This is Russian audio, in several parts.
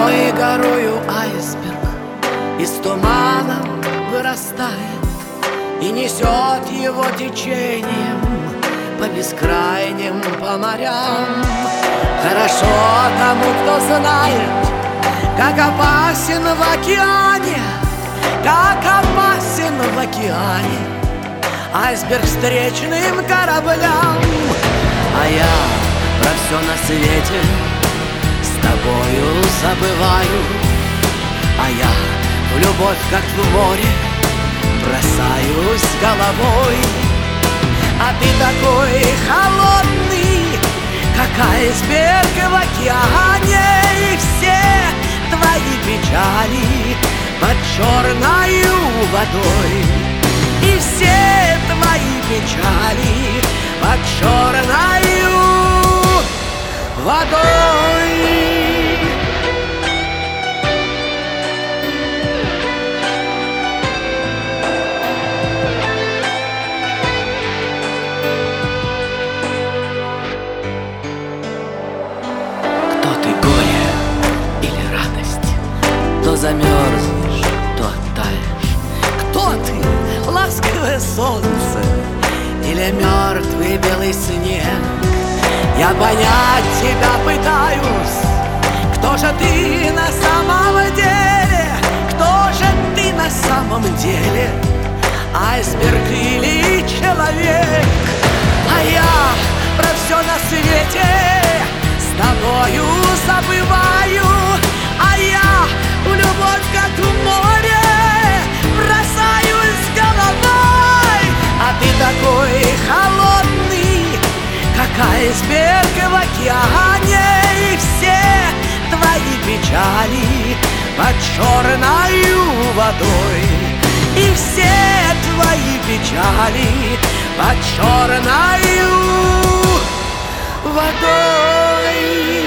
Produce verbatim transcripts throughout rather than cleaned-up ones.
Волной горою айсберг из тумана вырастает и несет его течением по бескрайним, по морям. Хорошо тому, кто знает, как опасен в океане, как опасен в океане айсберг встречным кораблям. А я про все на свете с тобою забываю, а я в любовь, как в море, бросаюсь головой. А ты такой холодный, как айсберг в океане, и все твои печали под черною водой, и все твои печали под черною водой. То замерзнешь, то оттаешь. Кто ты, ласковое солнце или мертвый белый снег? Я понять тебя пытаюсь. Кто же ты на самом деле? Кто же ты на самом деле? Айсберг или человек? А я про все на свете с тобою забываю, а я в любовь, как в море, бросаюсь головой. А ты такой холодный, как айсберг в океане, и все твои печали под черною водой, и все твои печали под черною водой.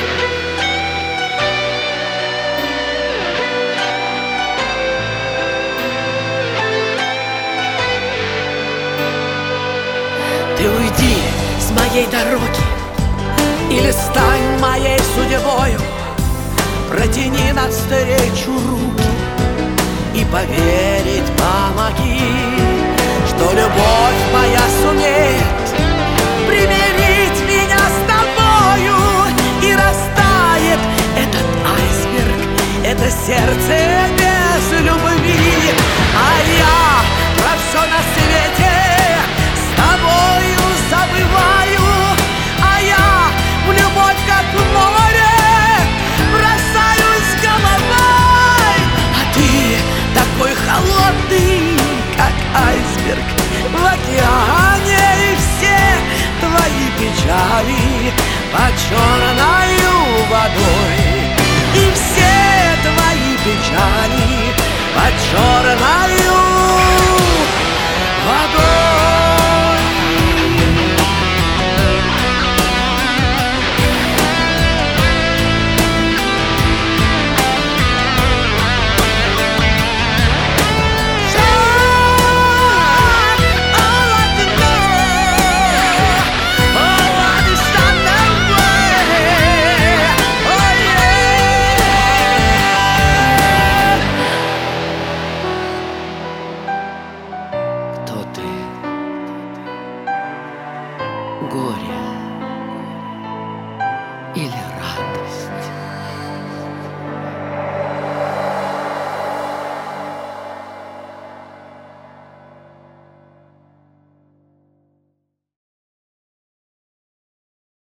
Ты уйди с моей дороги или стань моей судьбою, протяни навстречу руки и поверить помоги, что любовь моя сумеет примирить меня с тобою, и растает этот айсберг, это сердце без любви. А я про все на свете с тобою забываю, а я в любовь, как в море, бросаюсь головой. А ты такой холодный, как айсберг в океане, и все твои печали под черною водой,